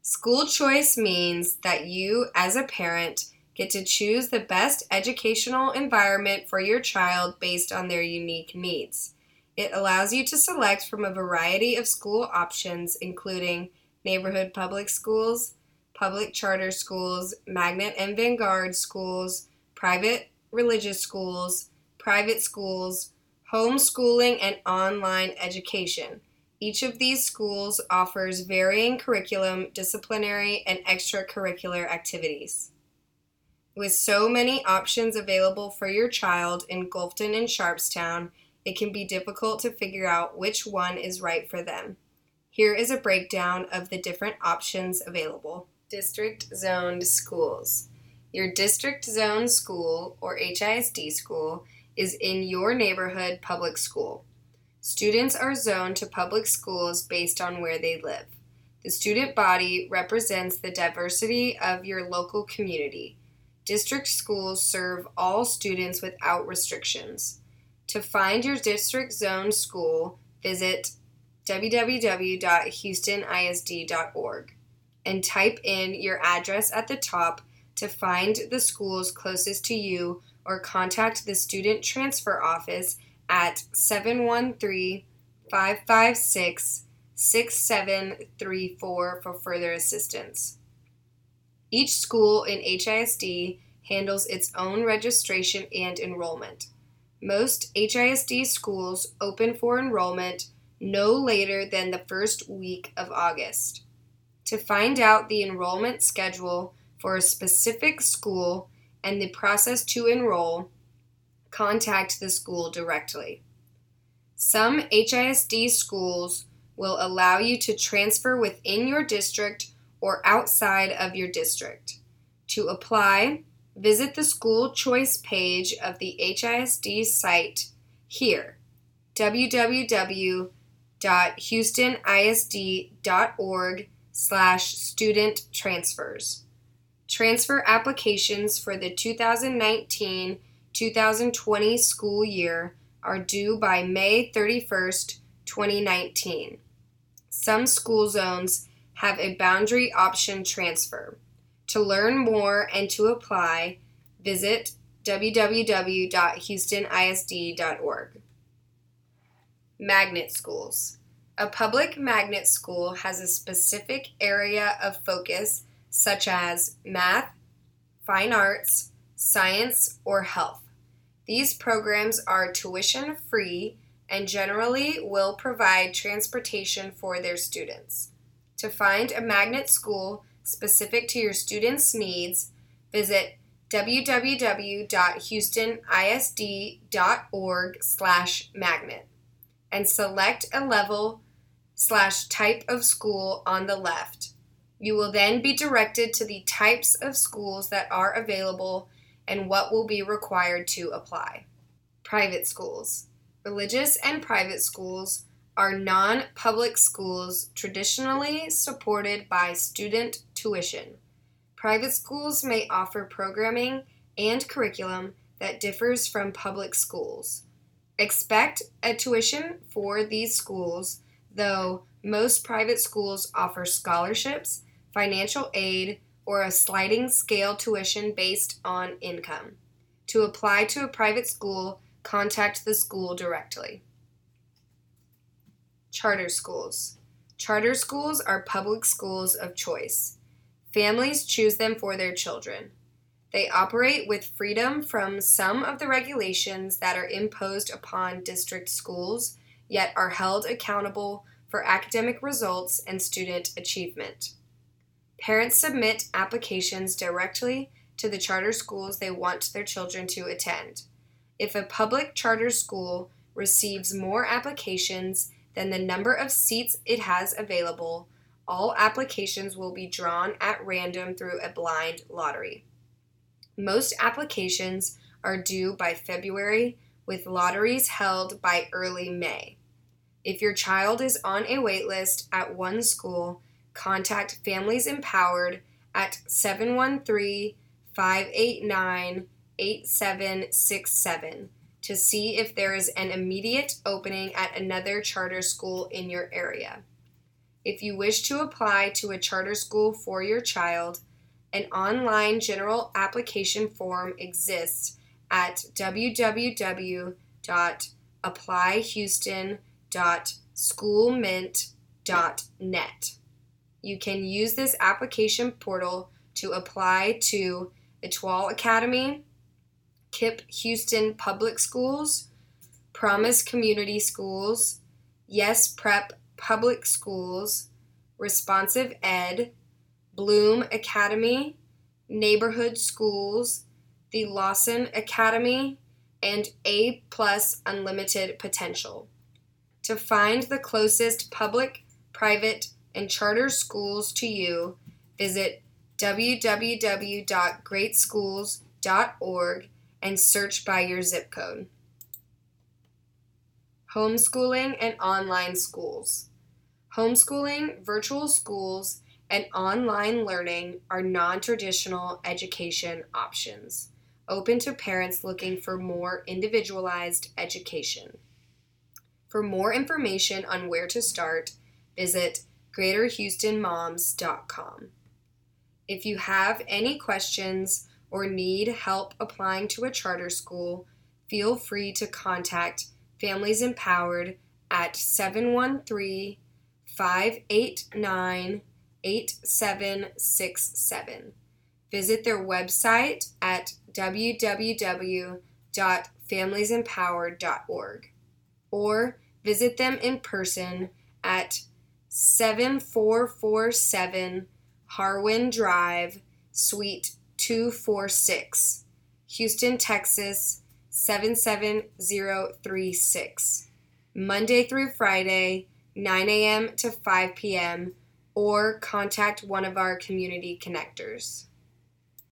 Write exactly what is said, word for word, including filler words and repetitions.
School choice means that you, as a parent, get to choose the best educational environment for your child based on their unique needs. It allows you to select from a variety of school options, including neighborhood public schools, public charter schools, magnet and Vanguard schools, private religious schools, private schools, homeschooling, and online education. Each of these schools offers varying curriculum, disciplinary, and extracurricular activities. With so many options available for your child in Gulfton and Sharpstown, it can be difficult to figure out which one is right for them. Here is a breakdown of the different options available. District-zoned schools. Your district-zoned school, or H I S D school, is in your neighborhood public school. Students are zoned to public schools based on where they live. The student body represents the diversity of your local community. District schools serve all students without restrictions. To find your district-zoned school, visit w w w dot houston i s d dot org and type in your address at the top to find the schools closest to you, or contact the Student Transfer Office at seven one three, five five six, six seven three four for further assistance. Each school in H I S D handles its own registration and enrollment. Most H I S D schools open for enrollment no later than the first week of August. To find out the enrollment schedule for a specific school and the process to enroll, contact the school directly. Some H I S D schools will allow you to transfer within your district or outside of your district. To apply, visit the school choice page of the H I S D site here, w w w dot houston i s d dot org slash student transfers. Transfer applications for the two thousand nineteen two thousand twenty school year are due by May thirty-first, twenty nineteen. Some school zones have a boundary option transfer. To learn more and to apply, visit w w w dot houston i s d dot org. Magnet schools. A public magnet school has a specific area of focus such as math, fine arts, science, or health. These programs are tuition-free and generally will provide transportation for their students. To find a magnet school specific to your students' needs, visit w w w dot houston i s d dot org slash magnet and select a level slash type of school on the left. You will then be directed to the types of schools that are available and what will be required to apply. Private schools. Religious and private schools are non-public schools traditionally supported by student tuition. Private schools may offer programming and curriculum that differs from public schools. Expect a tuition for these schools, though most private schools offer scholarships, financial aid, or a sliding scale tuition based on income. To apply to a private school, contact the school directly. Charter schools. Charter schools are public schools of choice. Families choose them for their children. They operate with freedom from some of the regulations that are imposed upon district schools, yet are held accountable for academic results and student achievement. Parents submit applications directly to the charter schools they want their children to attend. If a public charter school receives more applications than the number of seats it has available, all applications will be drawn at random through a blind lottery. Most applications are due by February, with lotteries held by early May. If your child is on a wait list at one school, contact Families Empowered at seven one three, five eight nine, eight seven six seven to see if there is an immediate opening at another charter school in your area. If you wish to apply to a charter school for your child, an online general application form exists at w w w dot apply houston dot schoolmint dot net. You can use this application portal to apply to Etoile Academy, KIPP Houston Public Schools, Promise Community Schools, Yes Prep Public Schools, Responsive Ed, Bloom Academy, Neighborhood Schools, the Lawson Academy, and A Plus Unlimited Potential. To find the closest public, private, and charter schools to you, visit w w w dot great schools dot org and search by your zip code. Homeschooling and online schools. Homeschooling, virtual schools, and online learning are non-traditional education options, open to parents looking for more individualized education. For more information on where to start, visit greater houston moms dot com. If you have any questions or need help applying to a charter school, feel free to contact Families Empowered at seven one three, five eight nine, eight seven six seven. Visit their website at w w w dot families empowered dot org or visit them in person at seven four four seven Harwin Drive, Suite two forty-six, Houston, Texas seven seven zero three six, Monday through Friday, nine a.m. to five p.m., or contact one of our community connectors.